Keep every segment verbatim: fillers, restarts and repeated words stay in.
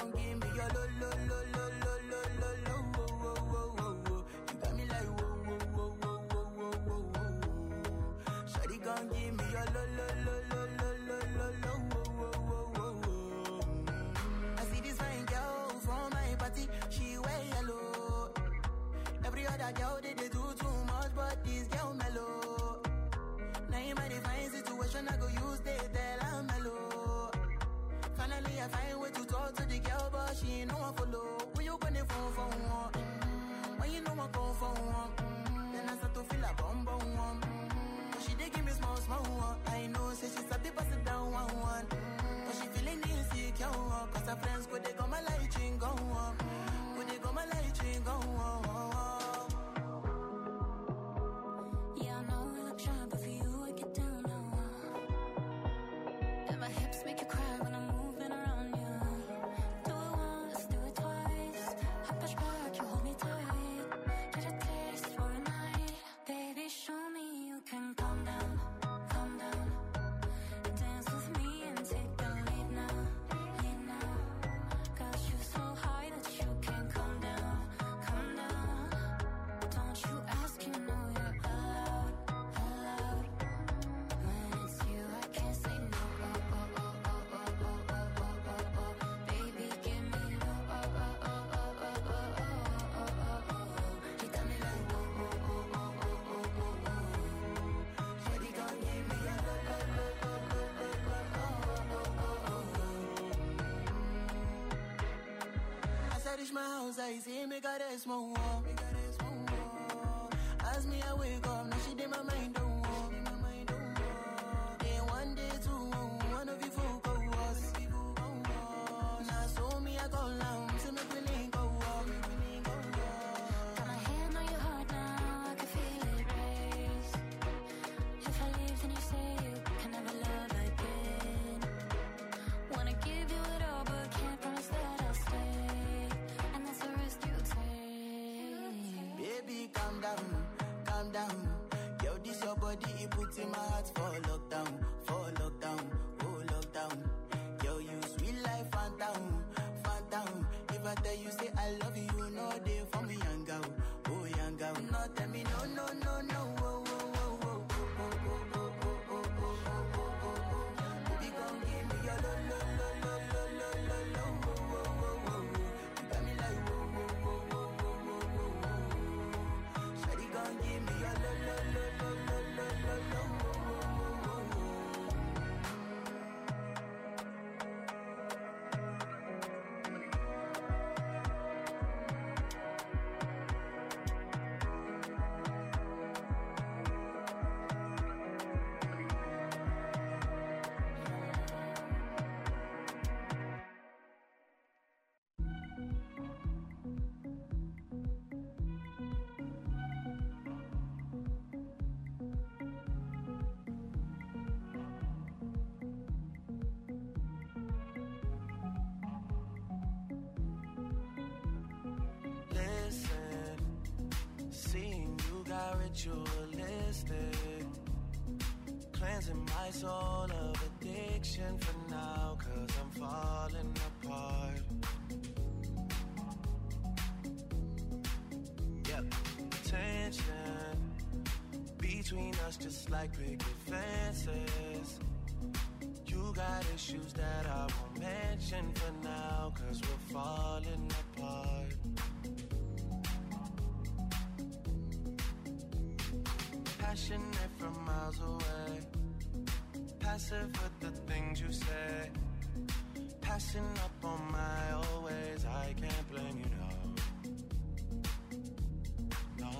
gon' give me your lo lo lo lo lo lo lo lo wo wo wo wo wo. You got me like wo wo wo wo wo wo wo wo. Shawty gon' give me your lo lo lo lo lo lo lo lo wo wo wo wo wo. I see this fine girl from my party, she wear yellow. Every other girl they, they do too much, but this girl mellow. Now in my divine situation, I go use they tell I'm mellow. Finally I find way to talk to the girl, but she ain't no one follow. When you gonna phone for one? Mm-hmm. When you know I come for one? Mm-hmm. Then I start to feel a bum bum one. Mm-hmm. But she dey give me small small one. I know say she's a bit pass it down one one. Mm-hmm. But she feeling insecure, cause her friends go they go my light ring go on. Go they go my light ring go on. I say make her rest more. As me I wake up, now she did my mind don't walk. Day one, day two, one of you focus. Now so me I call now, so make me link go walk. Got my hand on your heart now, I can feel it race. If I leave then you say you can never love again. Wanna give you it all but can't promise that I'll stay. Baby, calm down, calm down. Yo, this your body, it puts in my heart for lockdown, for lockdown, oh lockdown. Yo, you sweet life, phantom, phantom. If I tell you say I love you, you know they for me, young girl, oh young girl. No, tell me no, no, no, no, oh, oh, oh, oh, oh, oh, oh, oh, oh, oh, oh, oh. Baby, come give me your lo, lo, lo, lo, lo, lo, lo, lo, oh, oh, oh, oh. You got me like whoa, whoa, whoa, whoa, whoa, whoa, whoa. Shawty gon' give me your lo, lo, lo, lo, lo, lo, lo, lo, oh, oh, oh, oh. Ritualistic, cleansing my soul of addiction for now, cause I'm falling apart. Yep, tension between us just like picket fences. You got issues that I won't mention for now, cause we're falling apart. Passionate from miles away, passive with the things you say, passing up on my old ways. I can't blame you, no, no.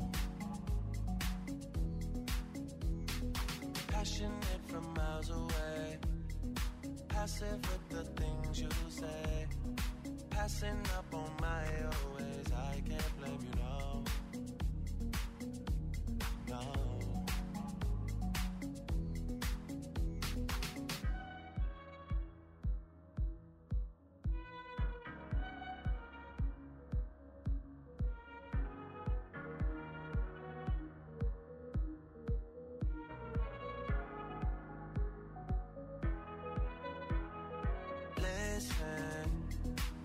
Passionate from miles away, passive with the things you say, passing up on my old ways. I can't blame you, no. No. Listen,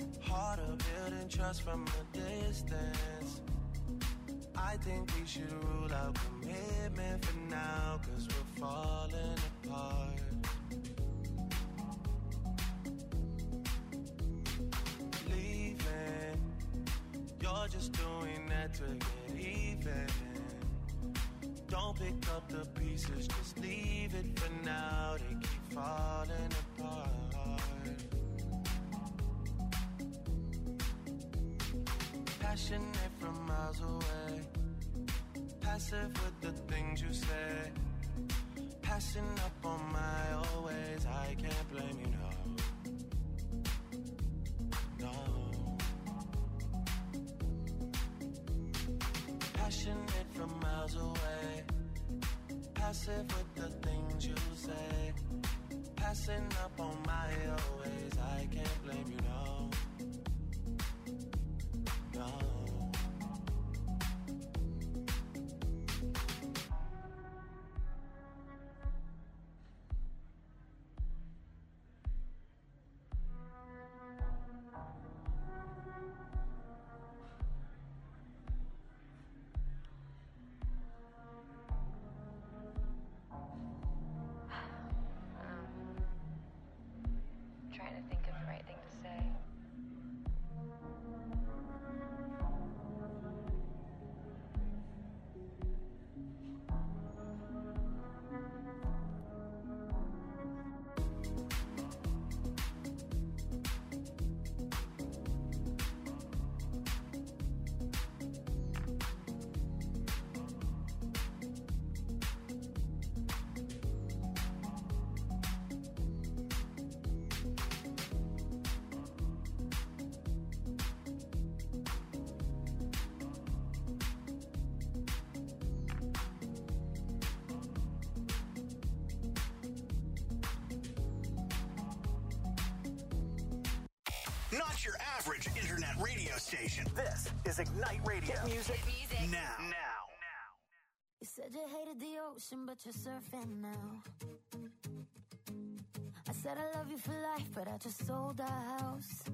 can trust from a distance. I think we should rule out commitment for now, cause we're falling apart. Leaving, you're just doing that to get even. Don't pick up the pieces, just leave it for now. They keep falling apart. Passionate from miles away, passive with the things you say, passing up on my always. I can't blame you, no, no. Passionate from miles away, passive with the things you say, passing up on my always. I can't blame you, no, no. Trying to think of the right thing to say. Not your average internet radio station. This is Ignite Radio. Hit music, music. Now. Now. You said you hated the ocean, but you're surfing now. I said I love you for life, but I just sold our house.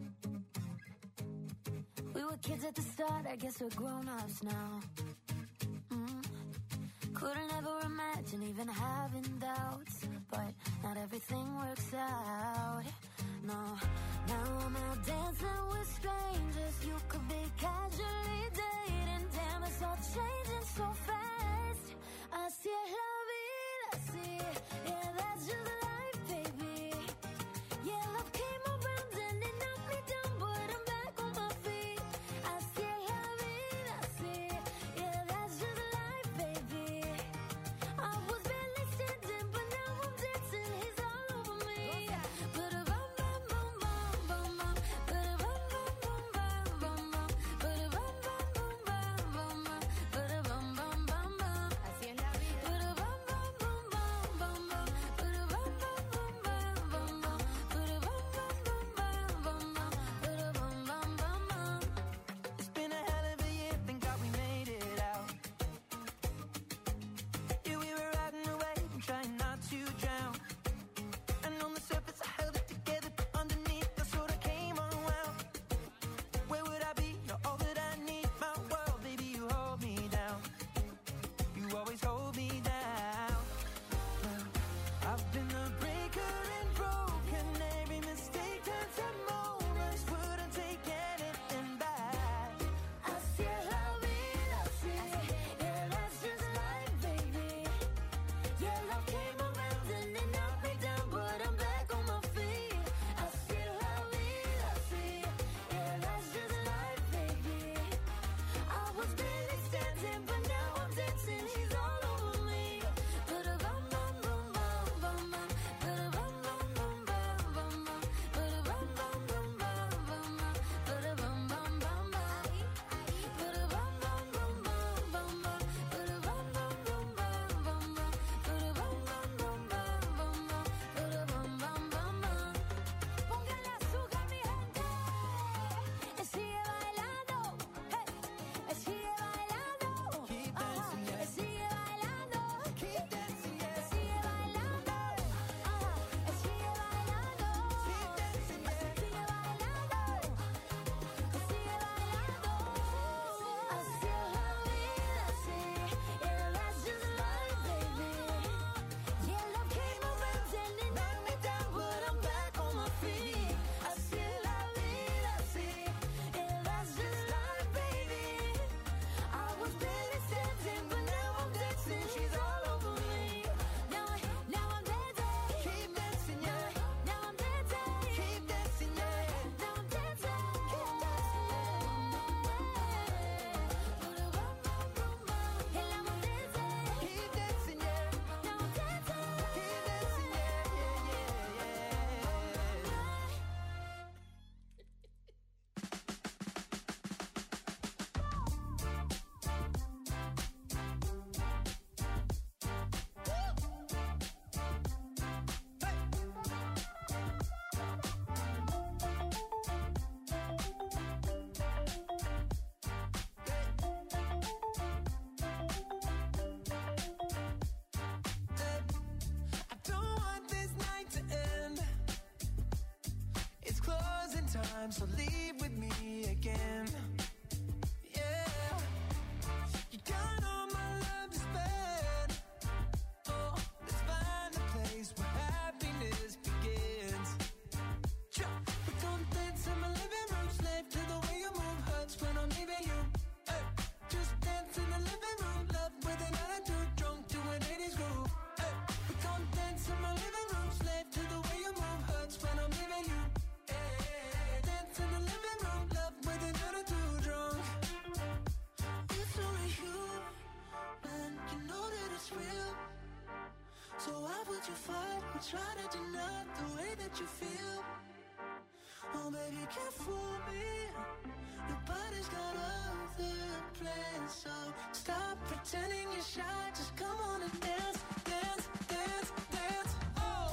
We were kids at the start, I guess we're grown-ups now. Mm. Couldn't ever imagine even having doubts, but not everything works out. No, now I'm out dancing with strangers. You could be casually dating. Damn, it's all changing so fast. I see la vida, I see. Yeah, that's just life, baby. Yeah, love came around and it knocked me down, but I'm back on my feet. I see la vida, I see. Yeah, that's just life, baby. I was barely standing, but now I'm dancing. He's all over me. But a bum bum bum bum bum bum. But a bum time, so leave with me again. Yeah, you got all my love to spend. Oh, let's find a place where happiness begins. We don't dance in my living room, slave to the way you move, hurts when I'm leaving you. Hey, just dance in the living room, love with an attitude, drunk to an eighties groove. Hey, we don't dance in my living room, slave to the way you move, hurts when I'm leaving you. Hey, dance in the living room, love with an attitude, drunk. It's only you, man, you know that it's real. So why would you fight or try to deny the way that you feel? Oh baby, you can't fool me. Your body's got other plans, so stop pretending you're shy. Just come on and dance, dance, dance, dance. Oh.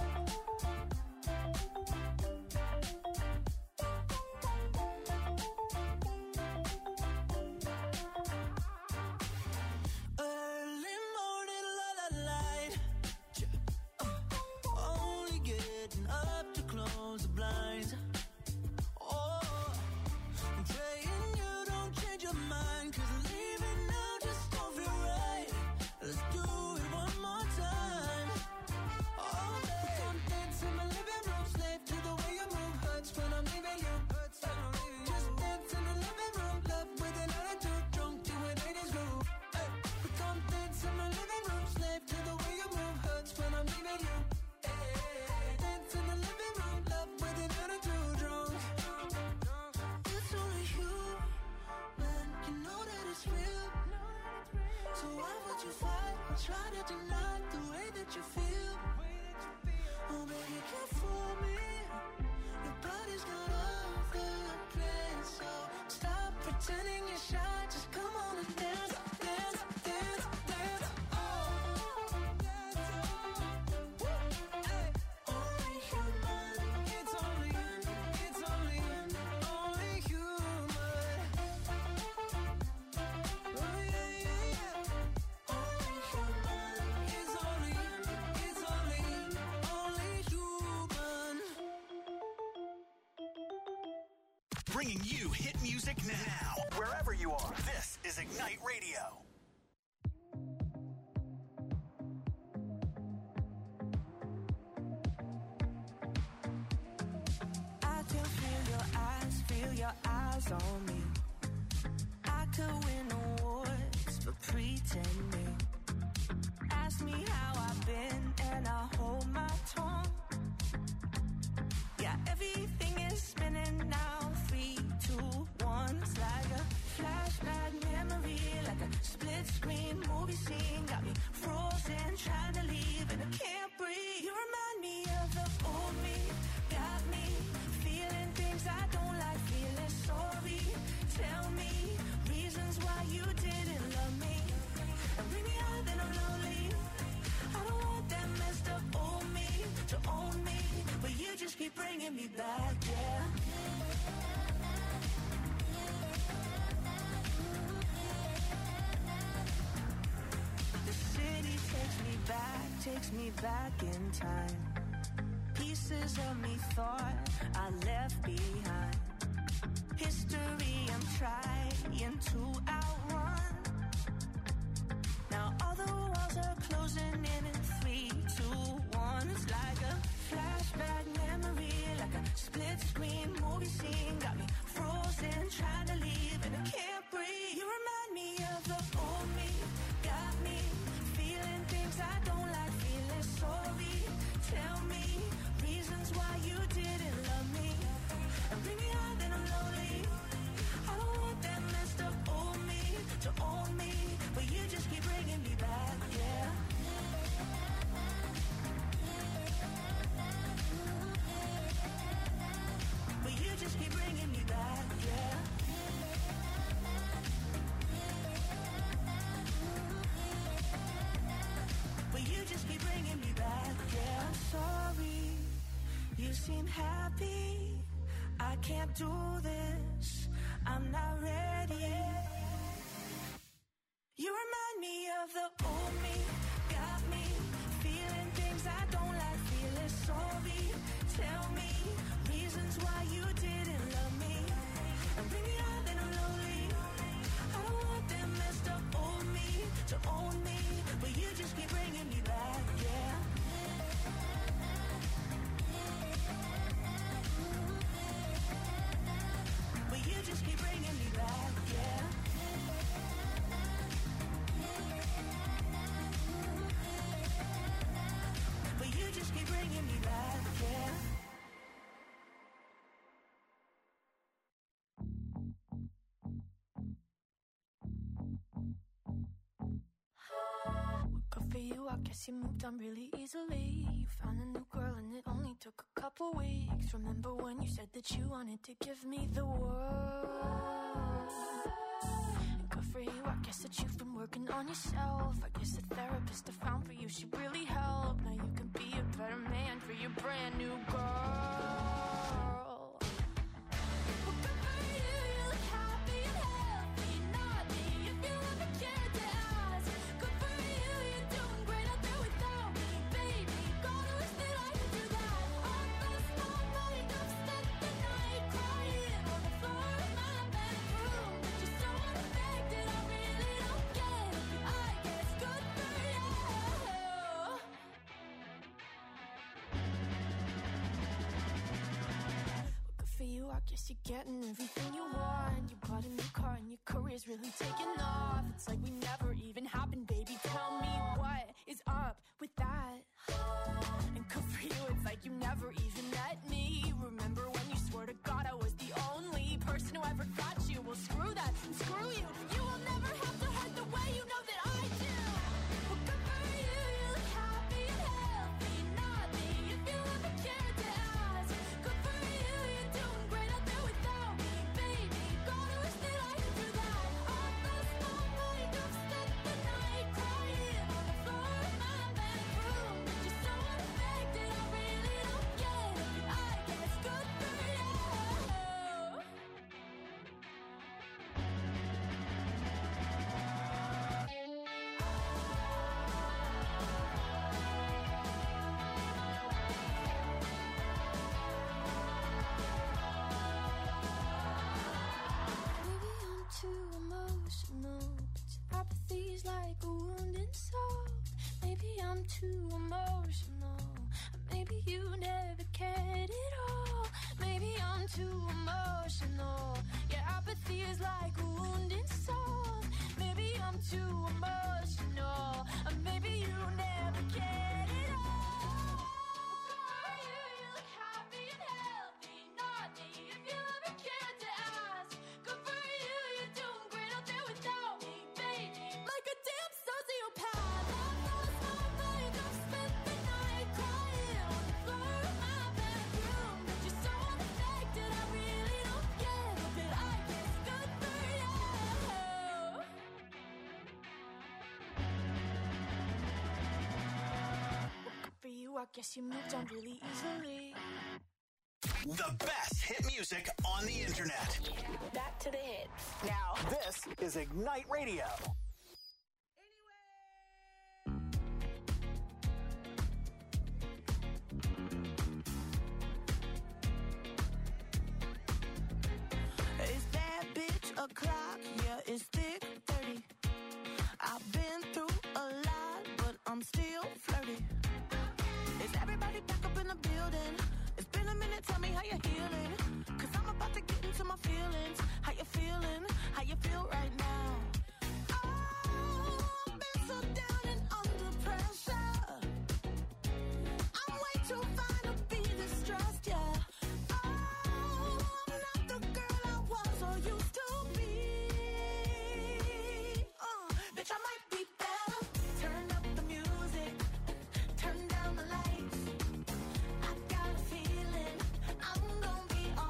Early morning, la la light. Uh, only getting up to close the blinds. Oh, I'm praying you don't change your mind, 'cause leaving now just don't feel right. Let's do it one more time. Oh, babe, don't dance in my living room, slave to the way you move, hurts when I'm leaving you. Hurts when I'm leaving you. Just dance in the living room, love with an attitude, drunk to an eighties groove. Hey, but don't dance in my living room, slave to the way you move, hurts when I'm leaving you. Hey, dance in the living room, love with an attitude, drunk. It's only you, man, you know that it's real. So why would you fight or try to deny the way that you feel? Oh baby, you can't fool me. Your body's got other plans, so stop pretending you're shy. Just come on and dance, dance, dance, dance. Oh, hey, only human. It's only, it's only, only human. Oh yeah, yeah, yeah. Only human. It's only, it's only, only human. Bringing you hit music now. Wherever you are, this is Ignite Radio. I can feel your eyes, feel your eyes on me. I could win awards for pretending. Ask me how I've been and I hold my tongue. Yeah, everything is spinning now. Three, two, one. It's like a flashback memory, like a split screen movie scene. Got me frozen, trying to leave and I can't breathe. You remind me of the old me. Got me feeling things I don't like, feeling sorry. Tell me reasons why you didn't love me. And bring me out, then I'm lonely. I don't want that messed up old me to own me, but you just keep bringing me back, yeah. The city takes me back, takes me back in time. Pieces of me thought I left behind. History I'm trying to outrun. Now all the walls are closing in in three, two, one. It's like a flashback memory, like a split screen movie scene. Got me frozen, trying to leave and I can't breathe. You remind me of the old me. Got me feeling things I don't like, feeling sorry. Tell me reasons why you didn't love me. And bring me out, then I'm lonely. I don't want that messed up old me to own me, but you just keep bringing me back, yeah. But you just keep bringing me back, yeah. But you just keep bringing me back, yeah. I'm sorry, you seem happy. I can't do this, I'm not ready. You remind me of the old me. Got me feeling things I don't like, feeling you're sorry. Tell me reasons why you didn't love me. And bring me out that I'm lonely. I don't want that messed up old me to own me, but you just keep bringing me back, yeah. But you just keep bringing me back, yeah. But you just keep bringing me back, yeah. Good for you, I guess you moved on really easily. You found a new girl and it only took a couple weeks. Remember when you said that you wanted to give me the world? And good for you, I guess that you've been working on yourself. I guess the therapist I found for you should really help. Now you can be a better man for your brand new girl. Well, good for you, you look happy and healthy. Not me, if you ever cared to ask. Good for you, you're doing great out there without me, baby. God, I wish that I could do that. I lost my mind, I've spent the night crying on the floor of my bedroom. But you're so unaffected, I really don't get it. But I guess good for you. Good for you, I guess you're getting everything you want. You bought a new car and your career's really taking off. It's like we never even happened, baby. Tell me what is up with that? And good for you, it's like you never even met me. Remember when you swore to God I was the only person who ever got you? Well, screw that and screw you. You will never have to hurt the way you know that I do. Well, good for you, you look happy and healthy. Not me, if you ever cared to ask. Good for you, you're doing great out there without me, baby. God, I wish that I could do that. I lost my mind, I've spent the night crying on the floor of my bedroom. But you're so unaffected, I really don't get it. But I guess good for you. Maybe I'm too emotional, but your apathy's like a wounded soul. Maybe I'm too emotional, or maybe you never cared at all. Maybe I'm too emotional, your apathy is like a wounded soul. Maybe I'm too emotional, or maybe you never cared at all. You, you look happy and healthy, not me, if you ever cared to ask. Good for you, you're doing great out there without me, baby. Like a damn sociopath, I lost my mind, I've spent the night crying on the floor of my bedroom. But you're so unaffected, I really don't get it. But I guess good for you. Good for you, I guess you moved on really easily. The best hit music on the internet. Back to the hits. Now, this is Ignite Radio. It's that bitch o'clock, yeah, it's thick thirty. I've been through a lot, but I'm still flirty. Is everybody back up in the building? It's been a minute, tell me how you're healing. Cause I'm about to get into my feelings. How you feeling? How you feel right now? Oh, I've been so down and under pressure. I'm way too fine to be this stressed, yeah. Oh, I'm not the girl I was or used to be. Uh, bitch, I might be better. Turn up the music, turn down the lights. I got a feeling I'm gonna be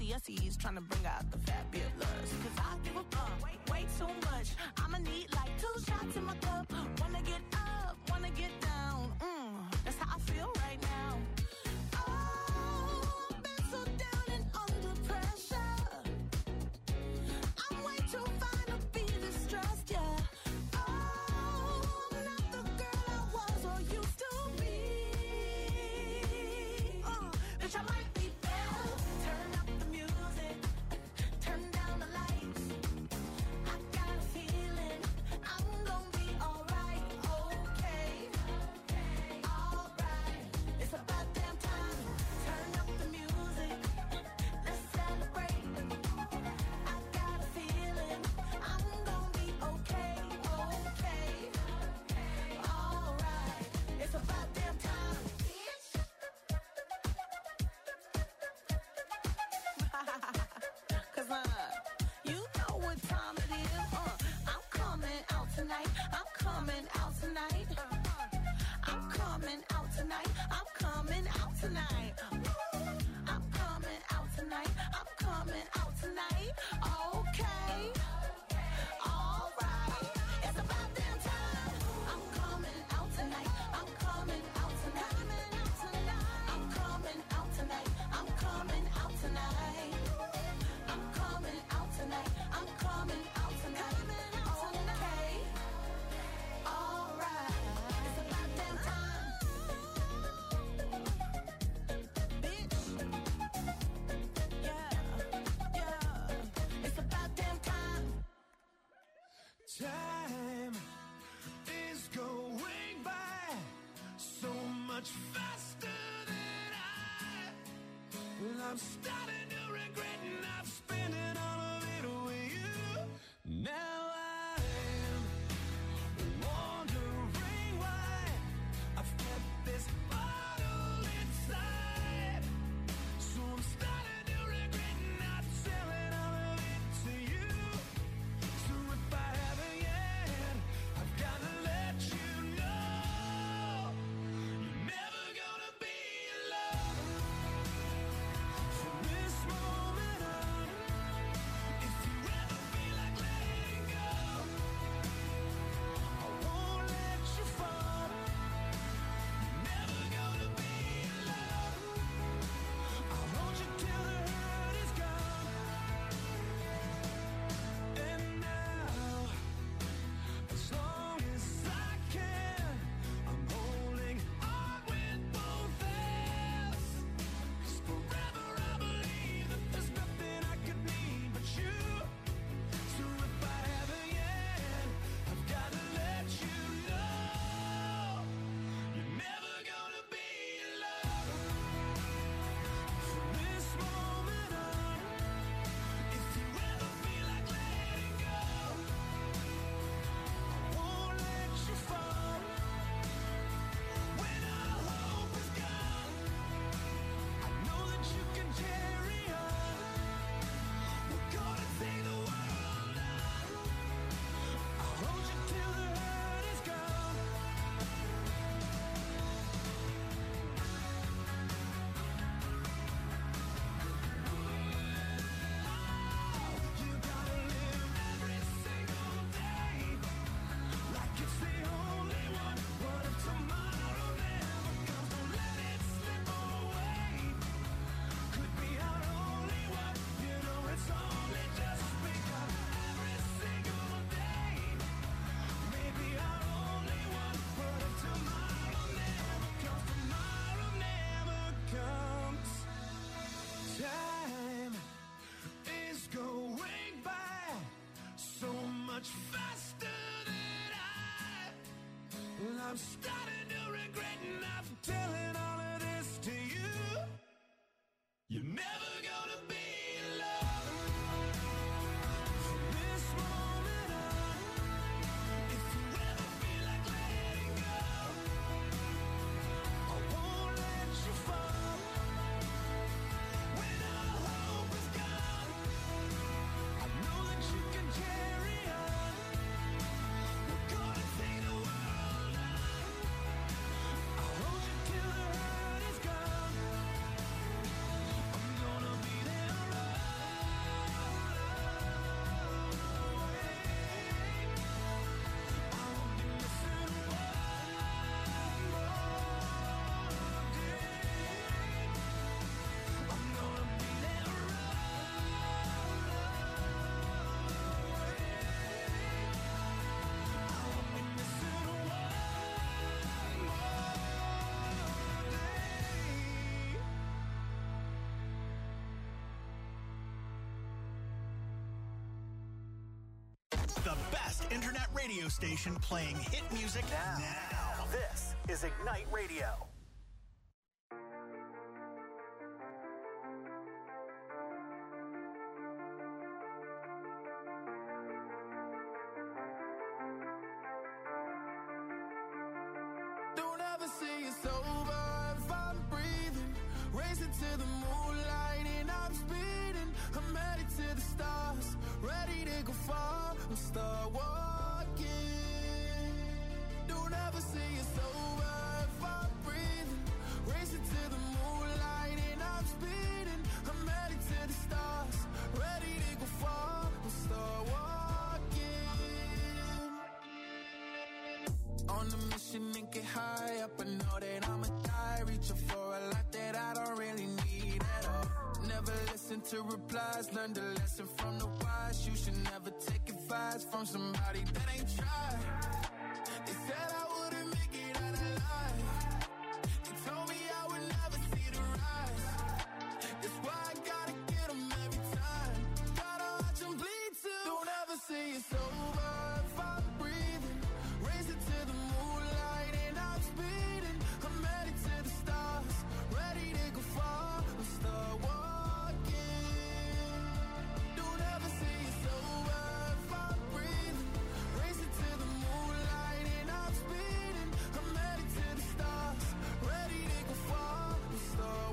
G S E's trying to bring out the fabulous. Cause I give a fuck way, way too much. I'ma need like two shots in my cup. Wanna get up, wanna get down. Mm, that's how I feel right now. Oh, I've been so down and under pressure. I'm way too fine to be distressed, yeah. Oh, I'm not the girl I was or used to be. Uh, bitch, I might be better. Turn up the music, turn down the lights. I got a feeling I'm gonna be alright, okay, alright. It's about damn time. Turn up the music, let's celebrate. I got a feeling I'm gonna be okay, okay, alright. It's about damn time. Cause uh, you know what time it is. Uh, I'm coming out tonight. I'm coming out tonight. I'm coming out tonight. I'm coming out tonight. I'm coming out tonight. I'm coming out tonight. Okay. Alright. It's about damn time. I'm coming out tonight. I'm coming out tonight. I'm coming out tonight. I'm coming out tonight. I'm coming out tonight. I'm coming out tonight. Okay. Alright. It's about damn time. Bitch. Yeah. Yeah. It's about damn time. Time is going by so much faster than I. Well, I'm starting to regret not spending all of it with you. Now I'm wondering why I've kept this bottle inside. So I'm starting to regret not selling all of it to you. So if I haven't yet, I've gotta let you know you're never gonna be alone. From this moment on, if you ever feel like letting go, I won't let you fall. You're never gonna be alone. I'll hold you till the hurt is gone. And now, as long as I can, I'm holding on with both hands. 'Cause forever I believe that there's nothing I could need but you. So if I haven't yet, I've gotta let you know you're never gonna be alone. From this moment on, if you ever feel like letting go, I won't let you fall. When all hope is gone, I know that you can carry on. We're gonna take the world on. I'll hold you till the hurt is gone. You gotta live every single day like it's the only one. What if tomorrow never comes? Don't let it slip away. Could be our only one. You know it's only just begun. Every single day, maybe our only one. What if tomorrow never comes? Tomorrow never comes. Time is going by so much faster than I. Well, I'm starting to regret not telling all of this to you. You're never gonna be alone. From this moment on, if you ever feel like letting go, I won't let you fall. When all hope is gone, I know that you can carry on. We're gonna take the world on. I'll hold you till the internet radio station playing hit music now. now. This is Ignite Radio. Don't ever say it's over if I'm breathing. Racing to the moonlight and I'm speeding. I'm headed to the stars, ready to go far. I'm start walking. Don't ever say it's over if I'm breathing. Racing to the moonlight and I'm speeding. I'm headed to the stars, ready to go far. I'm start walking. On a mission and get high up, I know that I'ma die. Reaching for a lot that I don't really need at all. Never listen to replies, learn the lesson from the wise. You should never take advice from somebody that ain't tried. They said I wouldn't make it out alive. They told me I would never see the rise. That's why I gotta get them every time. Gotta watch them bleed too. Don't ever say it's over if I'm breathing. Racing to the moonlight and I'm speeding. I'm headed to the stars, ready to go far. I'm start walking. Don't ever say it's over if I'm breathing. Racing to the moonlight and I'm speeding. I'm headed to the stars, ready to go far. I'm start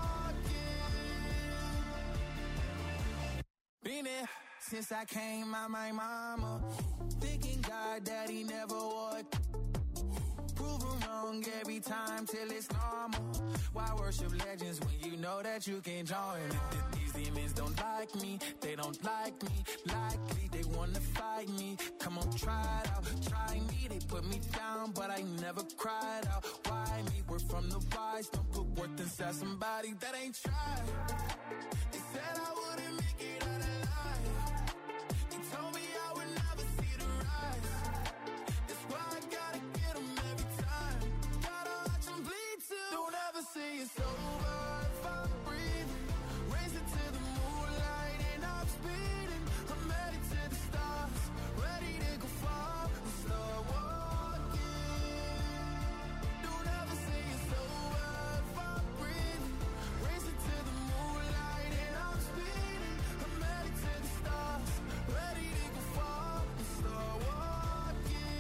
walking. Been there since I came out my mama. Thinking God that he never would. Proven wrong every time till it's normal. Why worship legends when you know that you can join? These demons don't like me, they don't like me. Likely they wanna fight me. Come on, try it out, try me. They put me down, but I never cried out. Why me? We're from the wise. Don't put worth inside somebody that ain't tried. They said I wouldn't make it out alive. They told me I would never see the rise. That's why I gotta get them every time. Gotta watch them bleed too. Don't ever say it's over if I'm breathing. Racing to the moonlight and I'm speeding. I'm headed to the stars, ready to go far. I'm start walking. Don't ever say it's over if I'm breathing. Racing to the moonlight and I'm speeding. I'm headed to the stars, ready to go far. I'm start walking.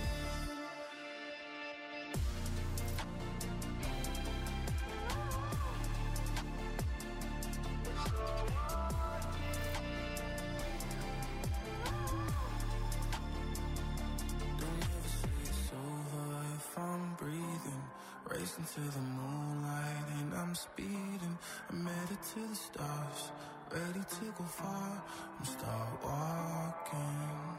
Don't ever say it's over if I'm breathing. Racing to the moonlight and I'm speeding. I'm headed to the stars, ready to go far. I'm start walking.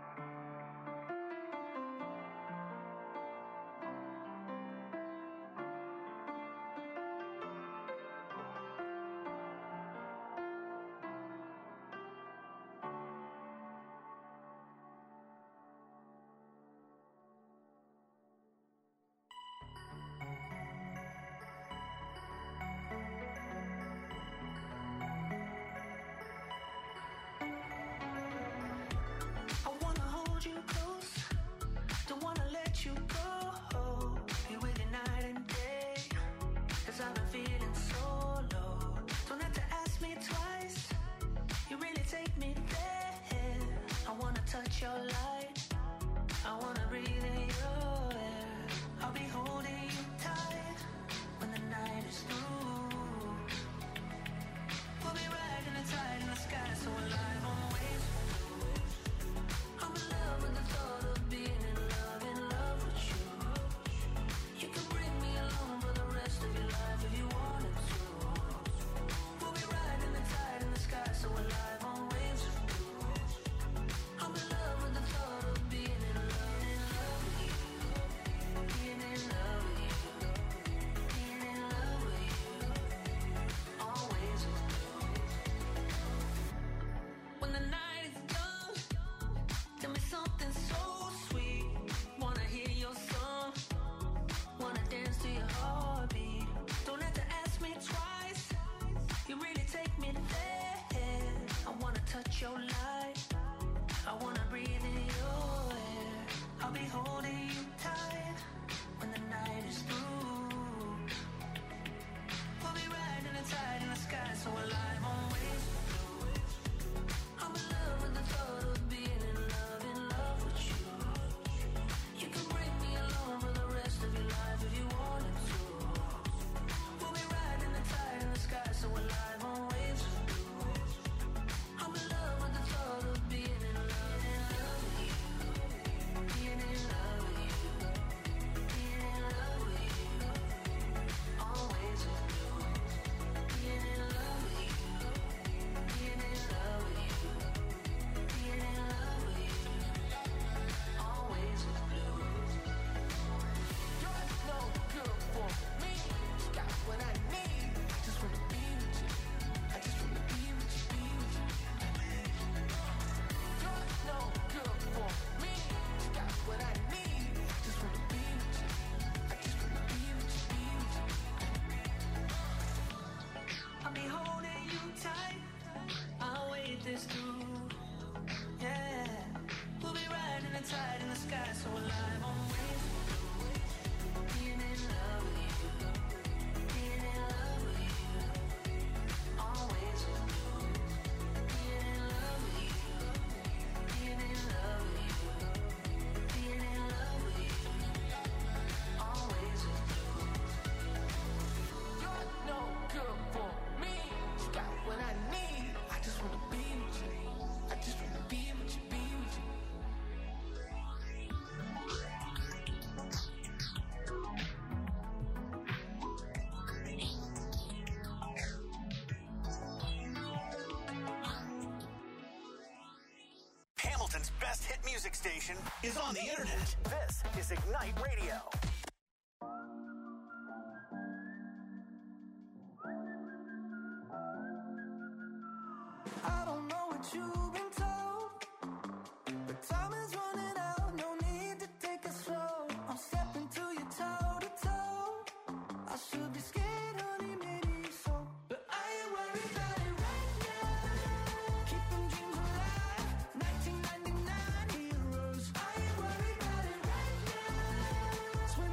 I wanna hold you close, don't wanna let you go. Be with you night and day, cause I've been feeling so low. Don't have to ask me twice, you really take me there. I wanna touch your light, I wanna breathe in your air. I'll be holding you tight when the night is through. We'll be riding the tide in the sky, so alive on waves. I'm in love with the thought of being in love, in love with you. You can bring me along for the rest of your life if you wanted to. We'll be riding the tide in the sky, so alive on waves of blue. I'm in love with the thought music station is on the internet. This is Ignite Radio. I don't know what you've been told, but time is running out, no need to take it slow. I'm stepping to you toe to toe. I should be scared, honey, maybe so, but I ain't worried about it right now. Keeping dreams alive, nineteen ninety-nine heroes. I ain't worried about it right now.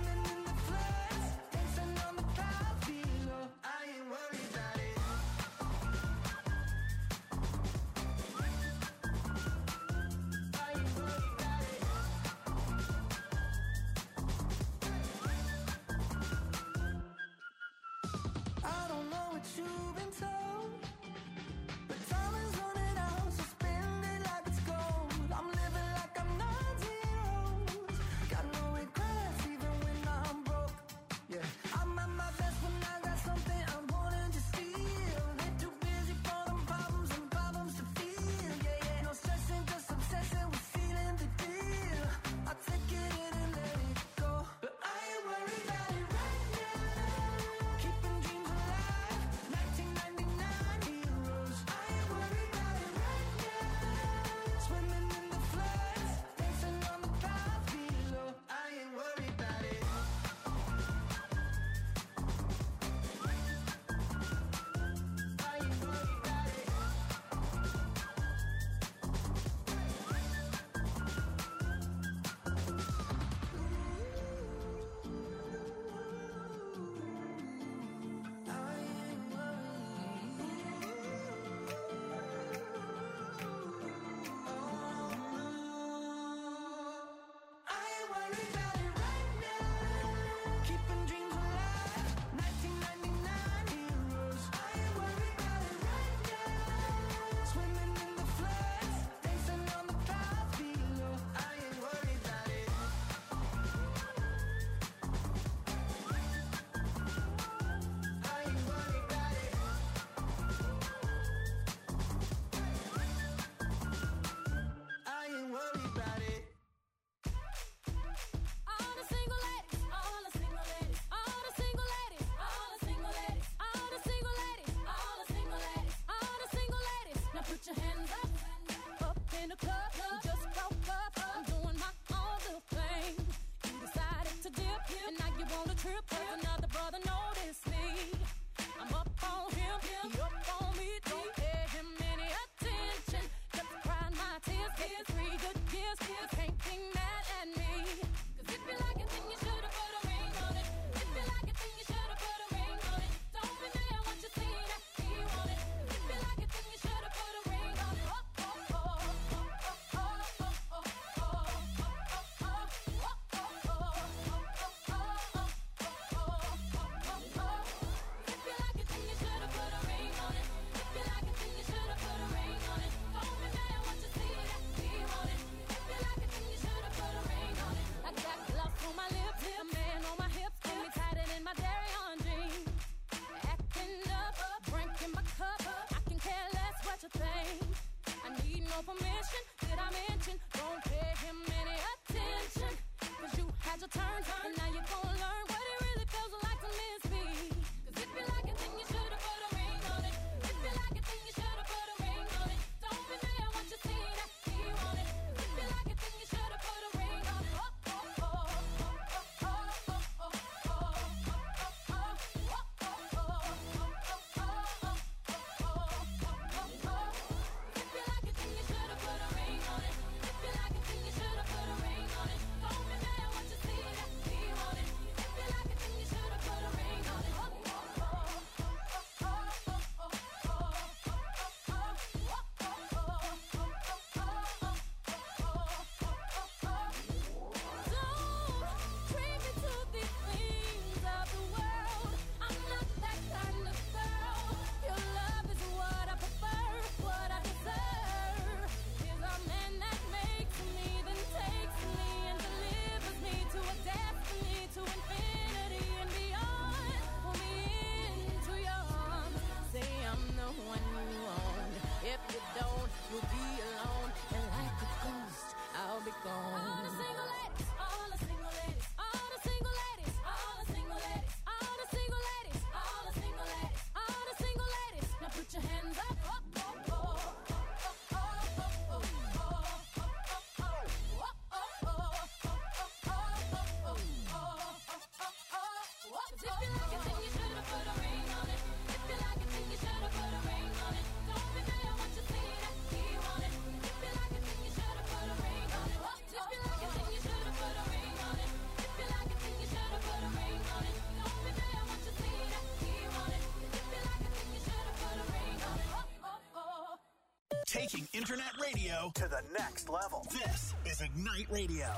Taking internet radio to the next level. This is Ignite Radio.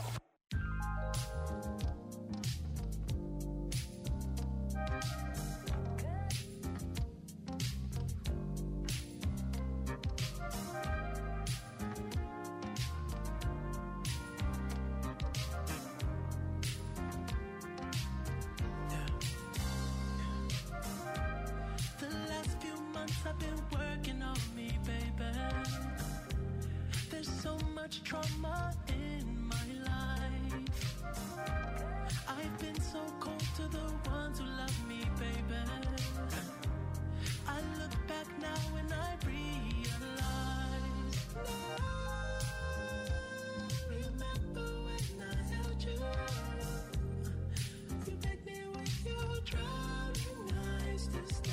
I've been working on me, baby. There's so much trauma in my life. I've been so cold to the ones who love me, baby. I look back now and I realize. Remember when I held you? You begged me with your drowning eyes to stay.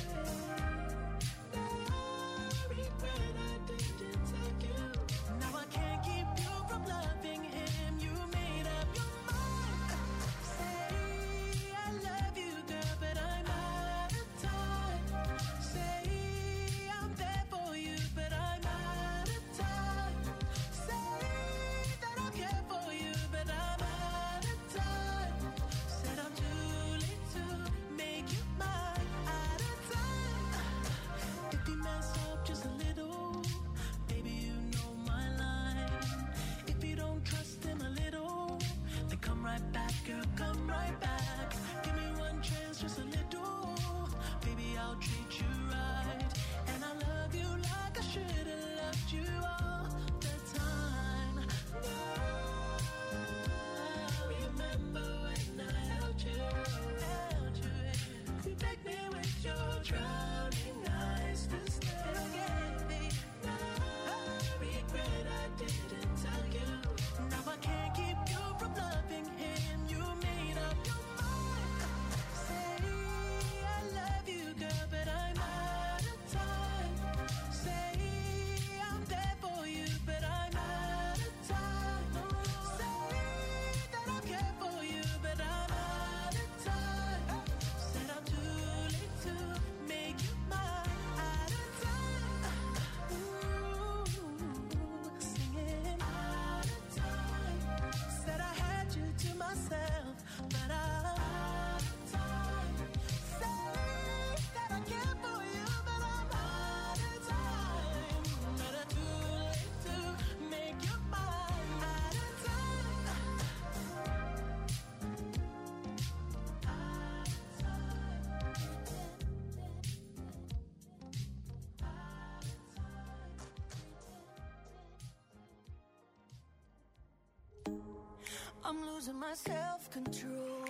I'm losing my self-control.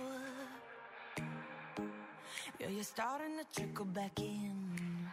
Yeah, you're starting to trickle back in,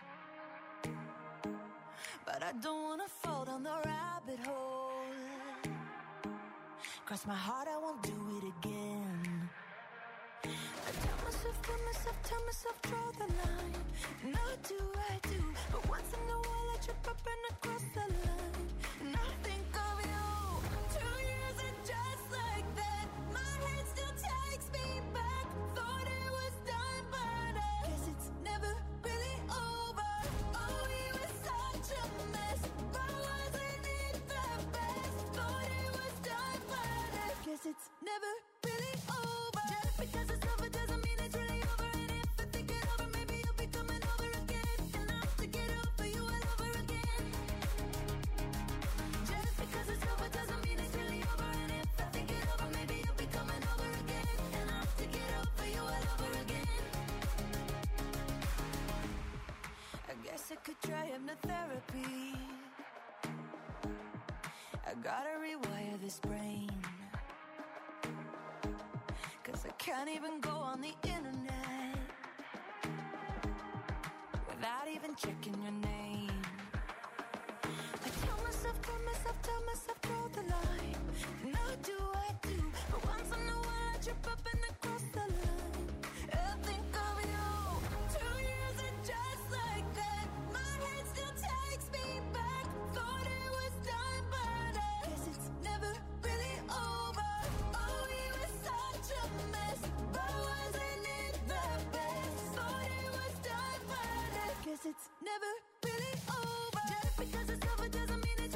but I don't wanna fall down the rabbit hole. Cross my heart, I won't do it again. I tell myself, tell myself, tell myself, draw the line. And I do, I do, but once in a while I trip up and I cross the line. And I think of you. Two years are just like that. My head still takes me back. Thought it was done, but I guess it's never really over. Oh, we were such a mess, but wasn't it the best? Thought it was done, but I guess it's never really over. Just because it's over doesn't mean it's really over. And if I think it over, maybe you'll be coming over again. And I have to get over you all over again. Just because it's over doesn't mean it's really over. And if I think it over, maybe you'll be coming over again. And I have to get over you all over again. I guess I could try hypnotherapy. I gotta rewire this brain, 'cause I can't even go on the internet without even checking your name. I tell myself, tell myself, tell myself, draw the line. And I do, I do, but once in a while I trip up and I cross the line. I think of you. Two years are just like that. My head still takes me back. Thought it was done, but I guess it's never really over. Oh, we were such a mess, but wasn't it the best? Thought it was done, but I guess it's never really over. Just because it's over doesn't mean it's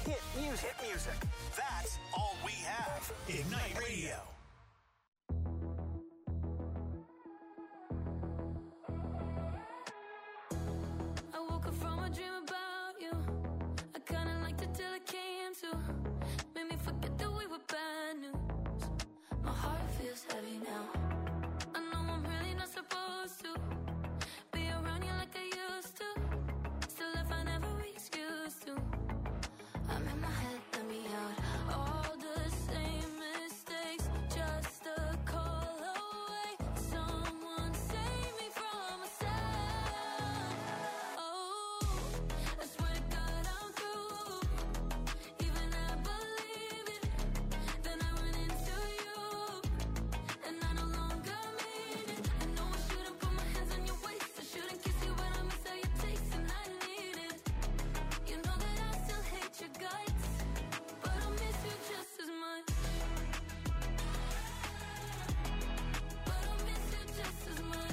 Hit music. Hit music. That's all we have. Ignite Radio. I woke up from a dream about you. I kinda liked it till it came to. Made me forget that we were bad news. My heart feels heavy now. I know I'm really not supposed to be around you like I used to. Still, I find every excuse to. I'm in my head, let me out. All the same mistakes, just a call away. Someone save me from myself. Oh, I swear to God I'm through. Even I believe it. Then I run into you, and I no longer mean it. I know I shouldn't put my hands on your waist. I shouldn't kiss you, but I miss how you taste, and I need it. You know that I still hate your guts, but I miss you just as much. But I miss you just as much.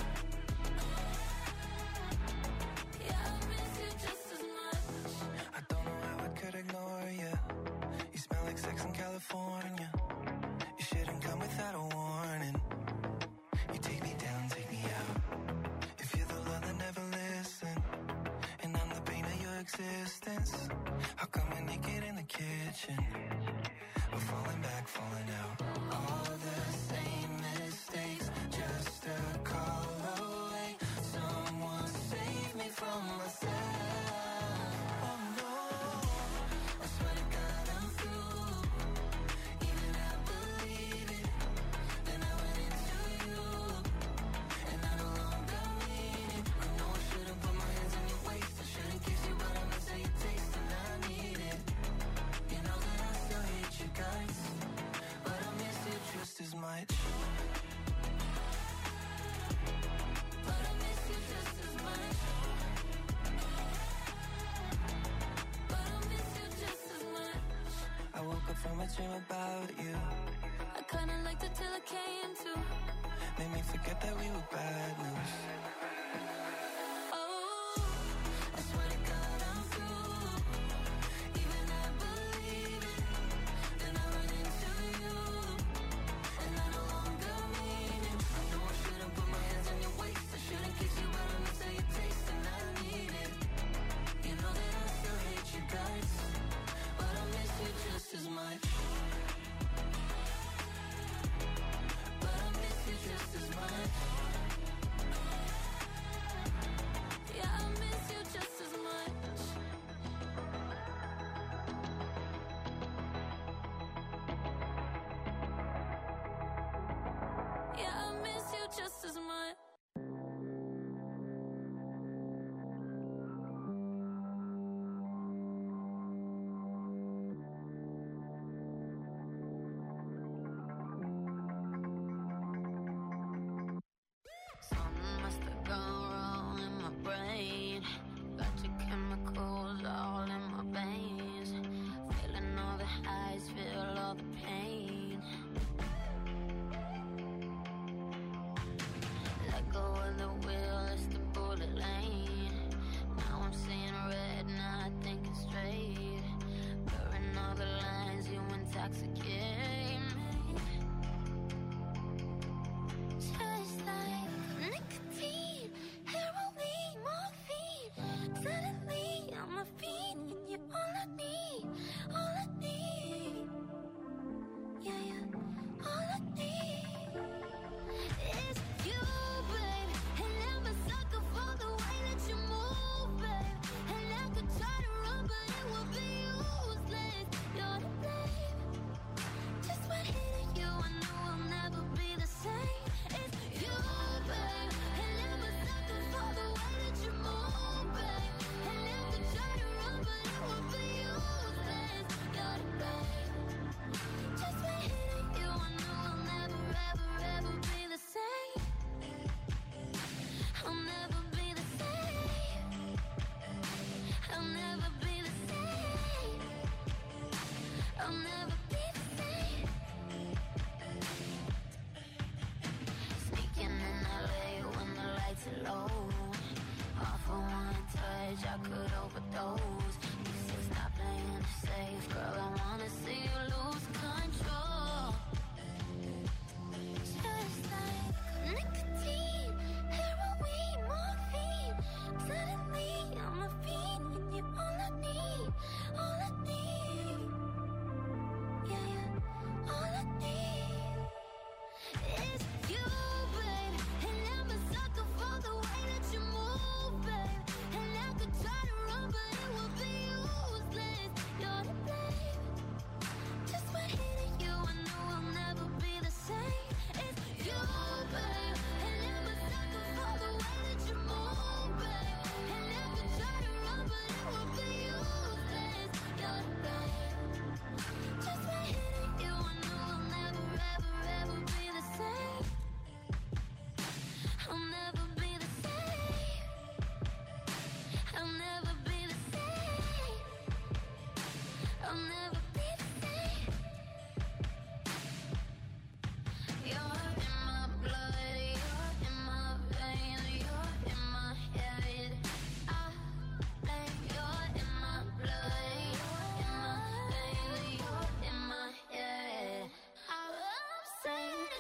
Yeah, I miss you just as much. I don't know how I could ignore you. You smell like sex in California. You shouldn't come without a warning. You take me down, take me out. If you're the love that never listen, and I'm the pain of your existence, how come we're naked in the kitchen? We're falling back, falling out. All the same mistakes, just a call away. Someone save me from myself. Oh no, I swear to God I'm through. Even I believe it. Then I went into you, and I no longer mean it. I know I shouldn't put my hands on your waist. I shouldn't kiss you, but I miss how you taste, and I need it. You know that I still hate you guys, but I miss you just as much. But I miss you just as much. But I miss you just as much. I woke up from a dream about you. I kinda liked it till it came to. Made me forget that we were bad news. Oh, I swear to God I'm through. Even I believe it. Then I run into you, and I no longer mean it. I know I shouldn't put my hands on your waist. I shouldn't kiss you, but I miss how you taste, and I need it. You know that I still hate you guys, but I miss you just as much. But I miss you just as much.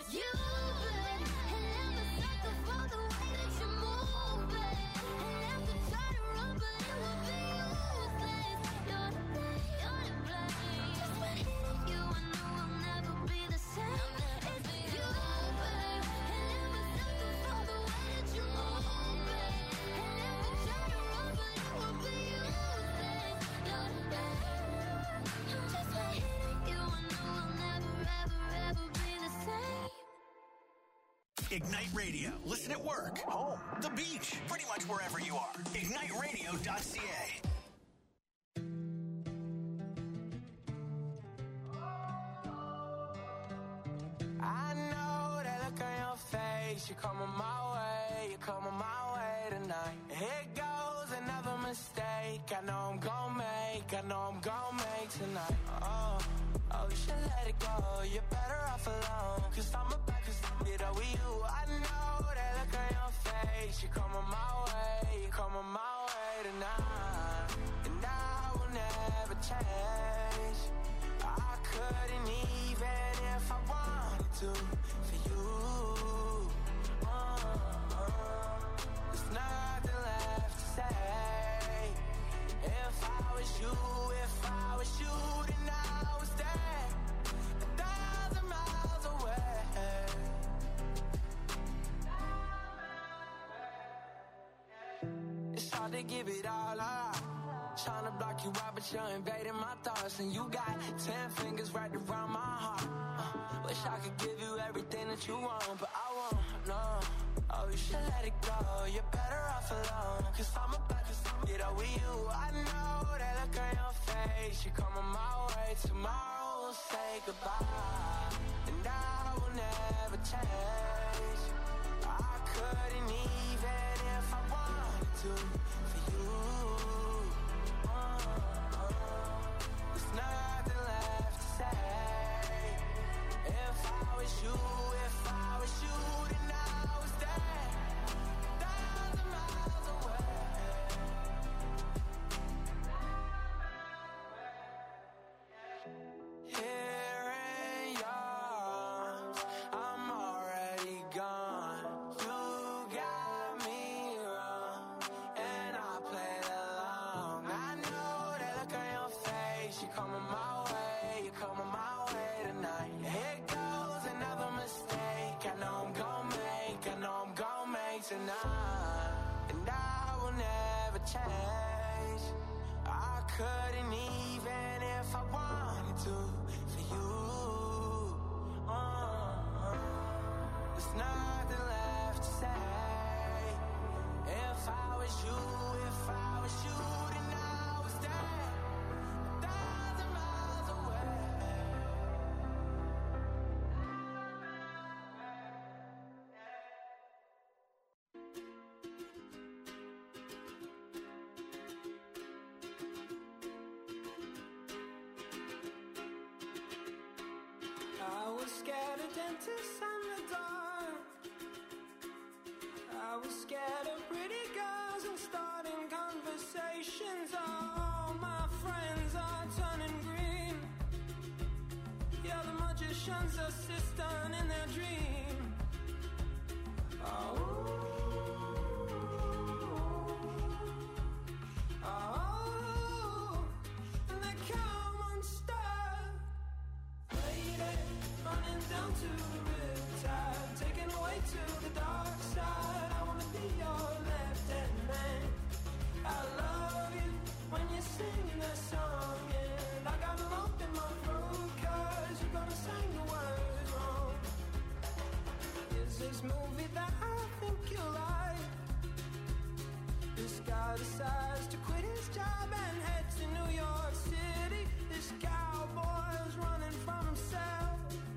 you, babe. And never sucker for the way that you move, babe. And never try to run, but it will be useless. You're the blame, you're the blame. Just when hitting you, I know I'll never be the same. It's you, babe. And never sucker for the way that you move, babe. And never try to run, but it will be useless. You're the blame. Just when hitting you, I know I'll never, ever, ever be the same. Ignite Radio. Listen at work, home, the beach, pretty much wherever you are. ignite radio dot c a. I know that look on your face. You're coming my way, you're coming my way tonight. Here goes another mistake. I know I'm gon' make, I know I'm gon' make tonight. Oh, oh, you should let it go. You're better off alone. Cause I'm about to get over you. I know that look on your face. You're coming my way, you're coming my way tonight. And I will never change. I couldn't even if I wanted to for you. Uh, uh, there's nothing left to say. If I was you, if I was you, then I was there, a thousand miles away. It's hard to give it all up. Trying to block you out, but you're invading my thoughts. And you got ten fingers right around my heart. uh, Wish I could give you everything that you want, but I won't, no. Oh, you should let it go. You're better off alone. Cause I'm about to get over you. I know that look on your face. You're coming my way. Tomorrow we'll say goodbye. And I will never change. I couldn't even if I wanted to for you. There's nothing left to say. If I was you, if I was you, then I was there, a thousand miles away. Here in yours, I'm already gone. You got me wrong, and I played along. I know that look on your face. You're coming my way, you're coming my way tonight. Here goes another mistake. I know I'm gon' make, I know I'm gon' make tonight. And I will never change. I couldn't even if I wanted to for you. Uh, uh, there's nothing left to say. If I was you, if I was you, then I was there, a thousand miles away. I was scared of dentists and the dark. I was scared of pretty girls and starting conversations. All my friends are turning green. Yeah, the magician's assistant in their dream. Oh, oh, and they come unstuck. Lady, running down to the riptide, taken away to the dark side. I wanna be your left-hand man. I love you when you're singing that song, and I got a lump in my throat 'cause you're gonna sing the words wrong. Is this movie that I think you like? This guy decides to quit his job and head to New York City. This cowboy's running from himself.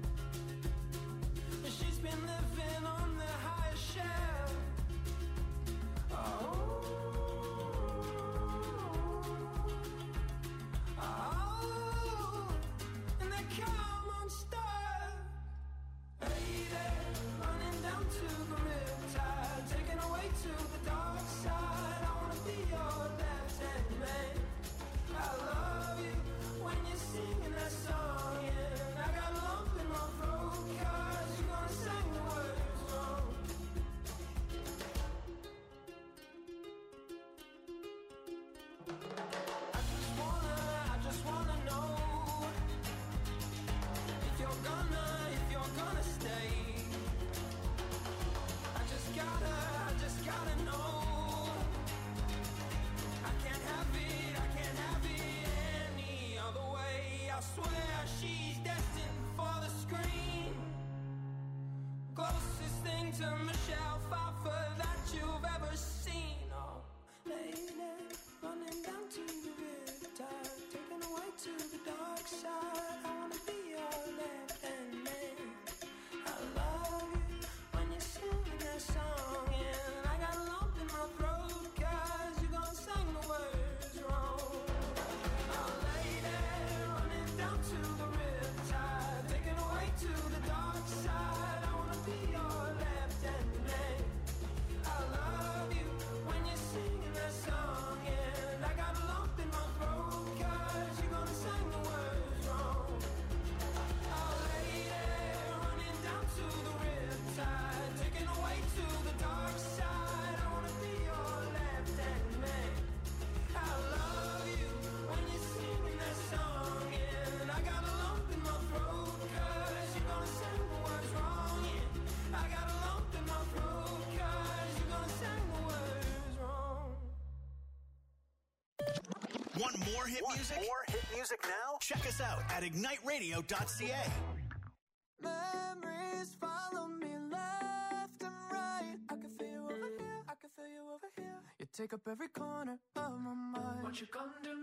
She's been living on the highest shelf. Oh, oh, and they come unstuck. Lady, running down to the riptide, taken away to the dark side. I wanna be your left-hand man. I love you when you're singing that song, and I got a lump in my throat 'cause you're gonna say to Michelle Pfeiffer that you've ever seen. Oh, lady, running down to the riptide, taken away to the dark side. I wanna be your left-hand man. I love you when you're singing that song, and I got a lump in my throat 'cause you gonna sing the words wrong. Oh, lady, running down to the riptide, taken away to the dark side. I wanna be your left-hand man. I love you when you're singing that song, and I got a lump in my throat 'cause you're gonna sing the words wrong. Oh, lady, running down to the riptide, taken away to the dark side. I wanna be your left-hand man. I love you when you're singing that song, and I got a lump in my throat 'cause you're gonna sing the words wrong. Yeah, I got a lump in my throat 'cause you're gonna sing the words wrong. Want more hit Want music? more hit music now? Check us out at ignite radio dot c a. Memories follow me left and right. I can feel you over here, I can feel you over here. You take up every corner of my mind. What you gonna do